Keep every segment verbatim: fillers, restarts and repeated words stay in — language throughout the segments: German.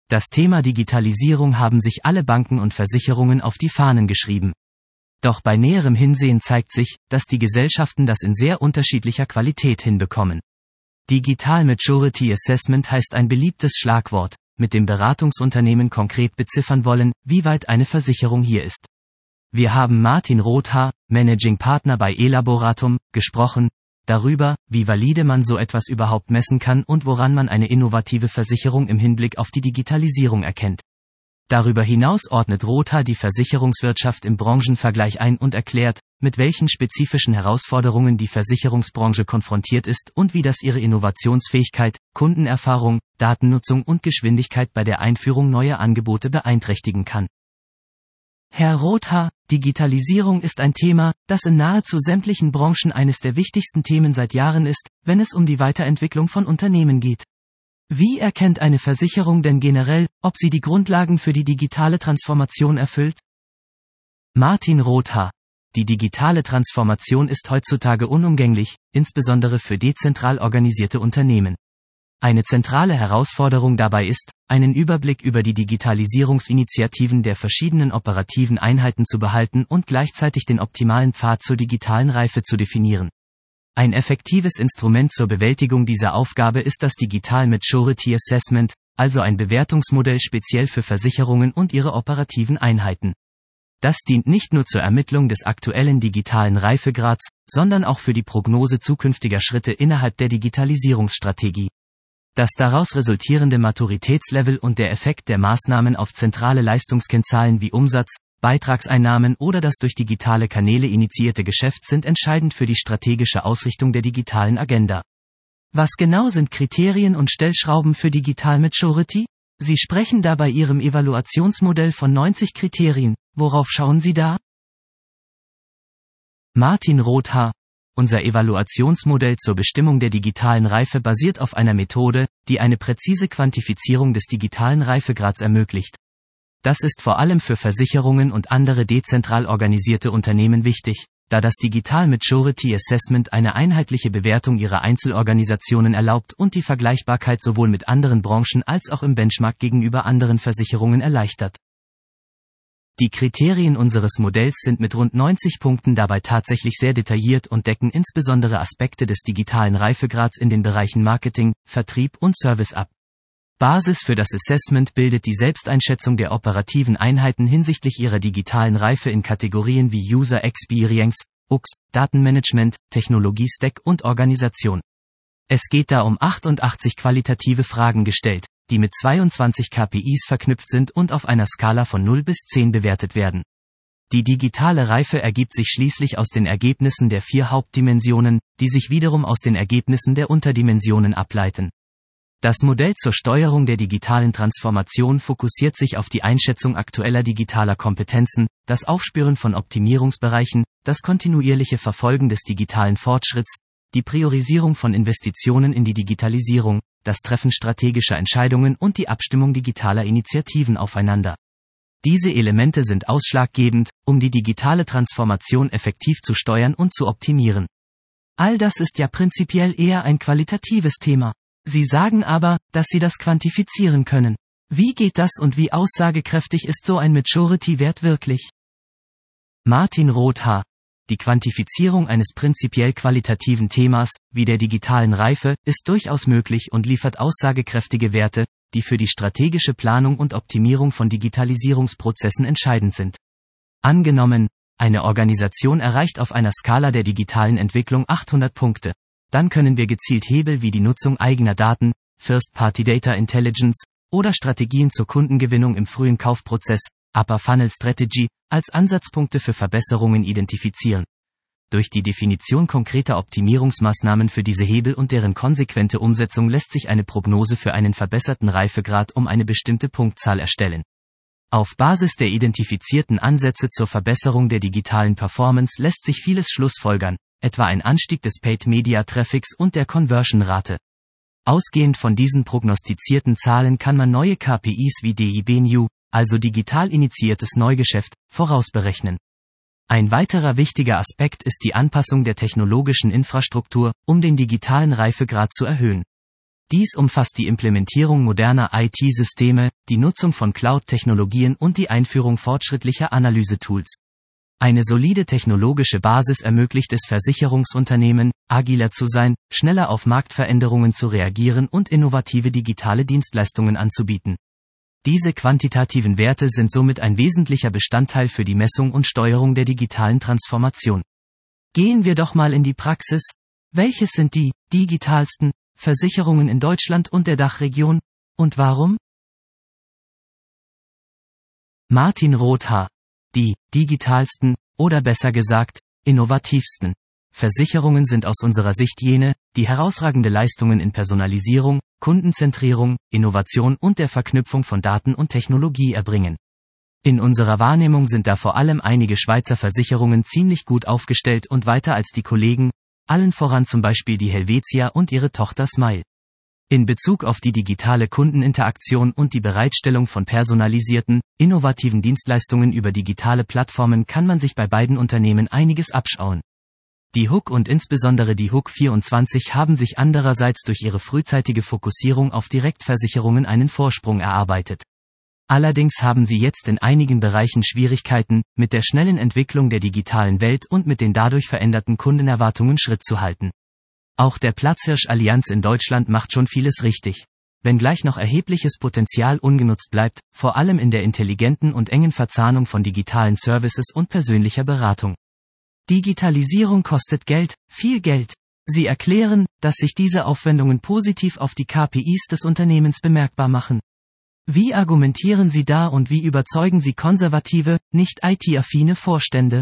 Das Thema Digitalisierung haben sich alle Banken und Versicherungen auf die Fahnen geschrieben. Doch bei näherem Hinsehen zeigt sich, dass die Gesellschaften das in sehr unterschiedlicher Qualität hinbekommen. Digital Maturity Assessment heißt ein beliebtes Schlagwort, mit dem Beratungsunternehmen konkret beziffern wollen, wie weit eine Versicherung hier ist. Wir haben Martin Rothaar, Managing Partner bei Elaboratum, gesprochen, darüber, wie valide man so etwas überhaupt messen kann und woran man eine innovative Versicherung im Hinblick auf die Digitalisierung erkennt. Darüber hinaus ordnet Rothaar die Versicherungswirtschaft im Branchenvergleich ein und erklärt, mit welchen spezifischen Herausforderungen die Versicherungsbranche konfrontiert ist und wie das ihre Innovationsfähigkeit, Kundenerfahrung, Datennutzung und Geschwindigkeit bei der Einführung neuer Angebote beeinträchtigen kann. Herr Rothaar, Digitalisierung ist ein Thema, das in nahezu sämtlichen Branchen eines der wichtigsten Themen seit Jahren ist, wenn es um die Weiterentwicklung von Unternehmen geht. Wie erkennt eine Versicherung denn generell, ob sie die Grundlagen für die digitale Transformation erfüllt? Martin Rothaar. Die digitale Transformation ist heutzutage unumgänglich, insbesondere für dezentral organisierte Unternehmen. Eine zentrale Herausforderung dabei ist, einen Überblick über die Digitalisierungsinitiativen der verschiedenen operativen Einheiten zu behalten und gleichzeitig den optimalen Pfad zur digitalen Reife zu definieren. Ein effektives Instrument zur Bewältigung dieser Aufgabe ist das Digital Maturity Assessment, also ein Bewertungsmodell speziell für Versicherungen und ihre operativen Einheiten. Das dient nicht nur zur Ermittlung des aktuellen digitalen Reifegrads, sondern auch für die Prognose zukünftiger Schritte innerhalb der Digitalisierungsstrategie. Das daraus resultierende Maturitätslevel und der Effekt der Maßnahmen auf zentrale Leistungskennzahlen wie Umsatz, Beitragseinnahmen oder das durch digitale Kanäle initiierte Geschäft sind entscheidend für die strategische Ausrichtung der digitalen Agenda. Was genau sind Kriterien und Stellschrauben für Digital Maturity? Sie sprechen da bei Ihrem Evaluationsmodell von neunzig Kriterien. Worauf schauen Sie da? Martin Rothaar. Unser Evaluationsmodell zur Bestimmung der digitalen Reife basiert auf einer Methode, die eine präzise Quantifizierung des digitalen Reifegrads ermöglicht. Das ist vor allem für Versicherungen und andere dezentral organisierte Unternehmen wichtig, da das Digital Maturity Assessment eine einheitliche Bewertung ihrer Einzelorganisationen erlaubt und die Vergleichbarkeit sowohl mit anderen Branchen als auch im Benchmark gegenüber anderen Versicherungen erleichtert. Die Kriterien unseres Modells sind mit rund neunzig Punkten dabei tatsächlich sehr detailliert und decken insbesondere Aspekte des digitalen Reifegrads in den Bereichen Marketing, Vertrieb und Service ab. Basis für das Assessment bildet die Selbsteinschätzung der operativen Einheiten hinsichtlich ihrer digitalen Reife in Kategorien wie User Experience, U X, Datenmanagement, Technologie-Stack und Organisation. Es geht da um achtundachtzig qualitative Fragen gestellt, die mit zweiundzwanzig K P Is verknüpft sind und auf einer Skala von null bis zehn bewertet werden. Die digitale Reife ergibt sich schließlich aus den Ergebnissen der vier Hauptdimensionen, die sich wiederum aus den Ergebnissen der Unterdimensionen ableiten. Das Modell zur Steuerung der digitalen Transformation fokussiert sich auf die Einschätzung aktueller digitaler Kompetenzen, das Aufspüren von Optimierungsbereichen, das kontinuierliche Verfolgen des digitalen Fortschritts, die Priorisierung von Investitionen in die Digitalisierung, das Treffen strategischer Entscheidungen und die Abstimmung digitaler Initiativen aufeinander. Diese Elemente sind ausschlaggebend, um die digitale Transformation effektiv zu steuern und zu optimieren. All das ist ja prinzipiell eher ein qualitatives Thema. Sie sagen aber, dass Sie das quantifizieren können. Wie geht das und wie aussagekräftig ist so ein Maturity-Wert wirklich? Martin Rothaar. Die Quantifizierung eines prinzipiell qualitativen Themas, wie der digitalen Reife, ist durchaus möglich und liefert aussagekräftige Werte, die für die strategische Planung und Optimierung von Digitalisierungsprozessen entscheidend sind. Angenommen, eine Organisation erreicht auf einer Skala der digitalen Entwicklung achthundert Punkte. Dann können wir gezielt Hebel wie die Nutzung eigener Daten, First-Party Data Intelligence oder Strategien zur Kundengewinnung im frühen Kaufprozess, Upper Funnel Strategy, als Ansatzpunkte für Verbesserungen identifizieren. Durch die Definition konkreter Optimierungsmaßnahmen für diese Hebel und deren konsequente Umsetzung lässt sich eine Prognose für einen verbesserten Reifegrad um eine bestimmte Punktzahl erstellen. Auf Basis der identifizierten Ansätze zur Verbesserung der digitalen Performance lässt sich vieles schlussfolgern, etwa ein Anstieg des Paid-Media-Traffics und der Conversion-Rate. Ausgehend von diesen prognostizierten Zahlen kann man neue K P Is wie D I B New, also digital initiiertes Neugeschäft, vorausberechnen. Ein weiterer wichtiger Aspekt ist die Anpassung der technologischen Infrastruktur, um den digitalen Reifegrad zu erhöhen. Dies umfasst die Implementierung moderner I T-Systeme, die Nutzung von Cloud-Technologien und die Einführung fortschrittlicher Analysetools. Eine solide technologische Basis ermöglicht es Versicherungsunternehmen, agiler zu sein, schneller auf Marktveränderungen zu reagieren und innovative digitale Dienstleistungen anzubieten. Diese quantitativen Werte sind somit ein wesentlicher Bestandteil für die Messung und Steuerung der digitalen Transformation. Gehen wir doch mal in die Praxis. Welches sind die digitalsten Versicherungen in Deutschland und der Dachregion? Und warum? Martin Rothaar. Die digitalsten, oder besser gesagt, innovativsten Versicherungen sind aus unserer Sicht jene, die herausragende Leistungen in Personalisierung, Kundenzentrierung, Innovation und der Verknüpfung von Daten und Technologie erbringen. In unserer Wahrnehmung sind da vor allem einige Schweizer Versicherungen ziemlich gut aufgestellt und weiter als die Kollegen, allen voran zum Beispiel die Helvetia und ihre Tochter Smile. In Bezug auf die digitale Kundeninteraktion und die Bereitstellung von personalisierten, innovativen Dienstleistungen über digitale Plattformen kann man sich bei beiden Unternehmen einiges abschauen. Die H U K und insbesondere die H U K vierundzwanzig haben sich andererseits durch ihre frühzeitige Fokussierung auf Direktversicherungen einen Vorsprung erarbeitet. Allerdings haben sie jetzt in einigen Bereichen Schwierigkeiten, mit der schnellen Entwicklung der digitalen Welt und mit den dadurch veränderten Kundenerwartungen Schritt zu halten. Auch der Platzhirsch Allianz in Deutschland macht schon vieles richtig. Wenngleich noch erhebliches Potenzial ungenutzt bleibt, vor allem in der intelligenten und engen Verzahnung von digitalen Services und persönlicher Beratung. Digitalisierung kostet Geld, viel Geld. Sie erklären, dass sich diese Aufwendungen positiv auf die K P Is des Unternehmens bemerkbar machen. Wie argumentieren Sie da und wie überzeugen Sie konservative, nicht I T-affine Vorstände?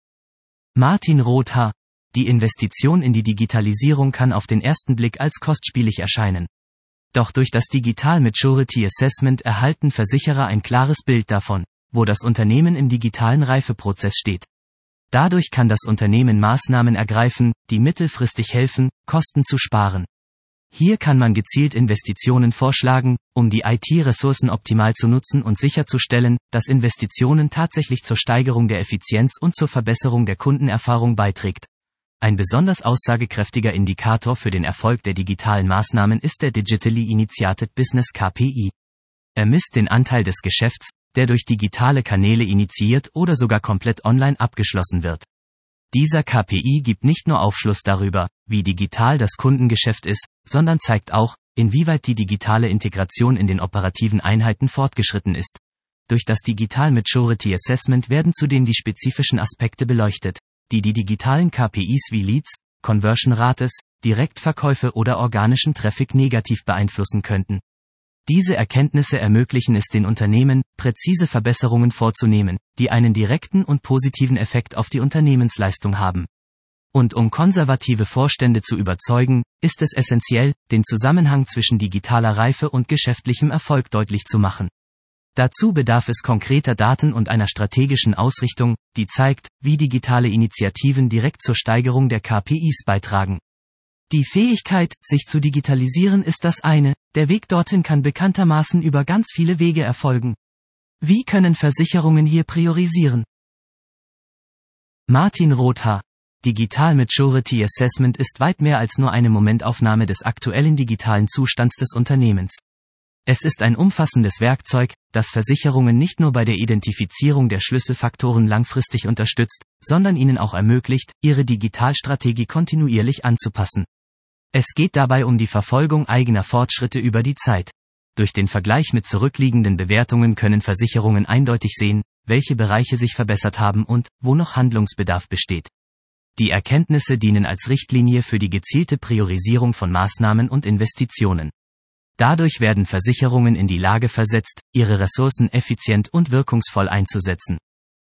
Martin Rothaar. Die Investition in die Digitalisierung kann auf den ersten Blick als kostspielig erscheinen. Doch durch das Digital Maturity Assessment erhalten Versicherer ein klares Bild davon, wo das Unternehmen im digitalen Reifeprozess steht. Dadurch kann das Unternehmen Maßnahmen ergreifen, die mittelfristig helfen, Kosten zu sparen. Hier kann man gezielt Investitionen vorschlagen, um die I T-Ressourcen optimal zu nutzen und sicherzustellen, dass Investitionen tatsächlich zur Steigerung der Effizienz und zur Verbesserung der Kundenerfahrung beiträgt. Ein besonders aussagekräftiger Indikator für den Erfolg der digitalen Maßnahmen ist der Digitally Initiated Business K P I. Er misst den Anteil des Geschäfts, der durch digitale Kanäle initiiert oder sogar komplett online abgeschlossen wird. Dieser K P I gibt nicht nur Aufschluss darüber, wie digital das Kundengeschäft ist, sondern zeigt auch, inwieweit die digitale Integration in den operativen Einheiten fortgeschritten ist. Durch das Digital Maturity Assessment werden zudem die spezifischen Aspekte beleuchtet, die die digitalen K P Is wie Leads, Conversion Rates, Direktverkäufe oder organischen Traffic negativ beeinflussen könnten. Diese Erkenntnisse ermöglichen es den Unternehmen, präzise Verbesserungen vorzunehmen, die einen direkten und positiven Effekt auf die Unternehmensleistung haben. Und um konservative Vorstände zu überzeugen, ist es essentiell, den Zusammenhang zwischen digitaler Reife und geschäftlichem Erfolg deutlich zu machen. Dazu bedarf es konkreter Daten und einer strategischen Ausrichtung, die zeigt, wie digitale Initiativen direkt zur Steigerung der K P Is beitragen. Die Fähigkeit, sich zu digitalisieren, ist das eine, der Weg dorthin kann bekanntermaßen über ganz viele Wege erfolgen. Wie können Versicherungen hier priorisieren? Martin Rothaar. Digital Maturity Assessment ist weit mehr als nur eine Momentaufnahme des aktuellen digitalen Zustands des Unternehmens. Es ist ein umfassendes Werkzeug, das Versicherungen nicht nur bei der Identifizierung der Schlüsselfaktoren langfristig unterstützt, sondern ihnen auch ermöglicht, ihre Digitalstrategie kontinuierlich anzupassen. Es geht dabei um die Verfolgung eigener Fortschritte über die Zeit. Durch den Vergleich mit zurückliegenden Bewertungen können Versicherungen eindeutig sehen, welche Bereiche sich verbessert haben und, wo noch Handlungsbedarf besteht. Die Erkenntnisse dienen als Richtlinie für die gezielte Priorisierung von Maßnahmen und Investitionen. Dadurch werden Versicherungen in die Lage versetzt, ihre Ressourcen effizient und wirkungsvoll einzusetzen.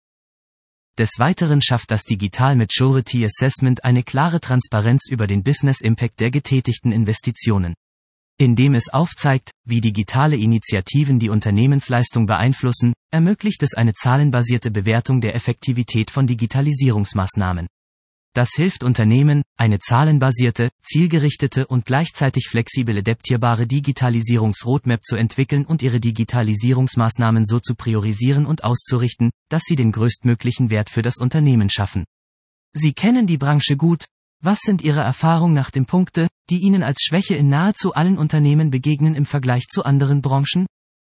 Des Weiteren schafft das Digital Maturity Assessment eine klare Transparenz über den Business Impact der getätigten Investitionen. Indem es aufzeigt, wie digitale Initiativen die Unternehmensleistung beeinflussen, ermöglicht es eine zahlenbasierte Bewertung der Effektivität von Digitalisierungsmaßnahmen. Das hilft Unternehmen, eine zahlenbasierte, zielgerichtete und gleichzeitig flexibel adaptierbare Digitalisierungsroadmap zu entwickeln und ihre Digitalisierungsmaßnahmen so zu priorisieren und auszurichten, dass sie den größtmöglichen Wert für das Unternehmen schaffen. Sie kennen die Branche gut. Was sind Ihre Erfahrungen nach dem Punkte die Ihnen als Schwäche in nahezu allen Unternehmen begegnen im Vergleich zu anderen Branchen?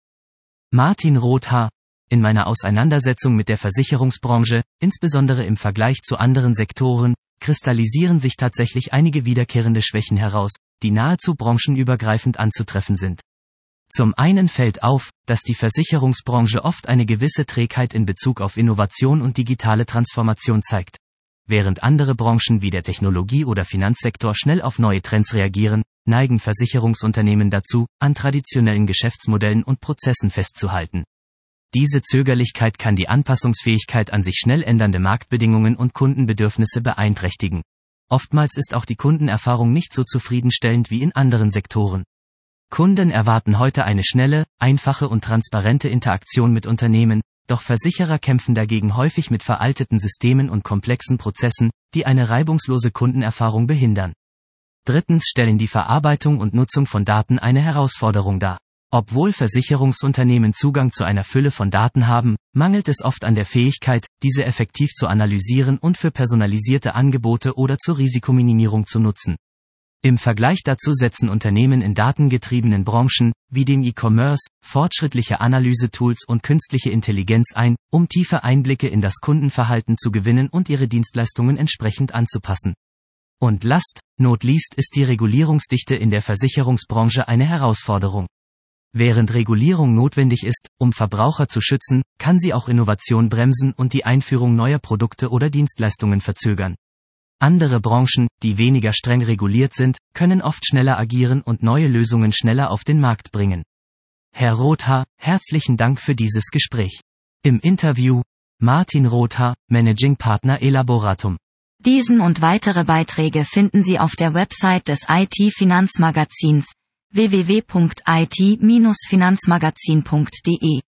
Martin Rothaar: In meiner Auseinandersetzung mit der Versicherungsbranche, insbesondere im Vergleich zu anderen Sektoren, kristallisieren sich tatsächlich einige wiederkehrende Schwächen heraus, die nahezu branchenübergreifend anzutreffen sind. Zum einen fällt auf, dass die Versicherungsbranche oft eine gewisse Trägheit in Bezug auf Innovation und digitale Transformation zeigt. Während andere Branchen wie der Technologie- oder Finanzsektor schnell auf neue Trends reagieren, neigen Versicherungsunternehmen dazu, an traditionellen Geschäftsmodellen und Prozessen festzuhalten. Diese Zögerlichkeit kann die Anpassungsfähigkeit an sich schnell ändernde Marktbedingungen und Kundenbedürfnisse beeinträchtigen. Oftmals ist auch die Kundenerfahrung nicht so zufriedenstellend wie in anderen Sektoren. Kunden erwarten heute eine schnelle, einfache und transparente Interaktion mit Unternehmen, doch Versicherer kämpfen dagegen häufig mit veralteten Systemen und komplexen Prozessen, die eine reibungslose Kundenerfahrung behindern. Drittens stellen die Verarbeitung und Nutzung von Daten eine Herausforderung dar. Obwohl Versicherungsunternehmen Zugang zu einer Fülle von Daten haben, mangelt es oft an der Fähigkeit, diese effektiv zu analysieren und für personalisierte Angebote oder zur Risikominimierung zu nutzen. Im Vergleich dazu setzen Unternehmen in datengetriebenen Branchen, wie dem E-Commerce, fortschrittliche Analysetools und künstliche Intelligenz ein, um tiefe Einblicke in das Kundenverhalten zu gewinnen und ihre Dienstleistungen entsprechend anzupassen. Und last, not least ist die Regulierungsdichte in der Versicherungsbranche eine Herausforderung. Während Regulierung notwendig ist, um Verbraucher zu schützen, kann sie auch Innovation bremsen und die Einführung neuer Produkte oder Dienstleistungen verzögern. Andere Branchen, die weniger streng reguliert sind, können oft schneller agieren und neue Lösungen schneller auf den Markt bringen. Herr Rothaar, herzlichen Dank für dieses Gespräch. Im Interview, Martin Rothaar, Managing Partner Elaboratum. Diesen und weitere Beiträge finden Sie auf der Website des I T-Finanzmagazins w w w punkt i t Bindestrich finanzmagazin punkt d e.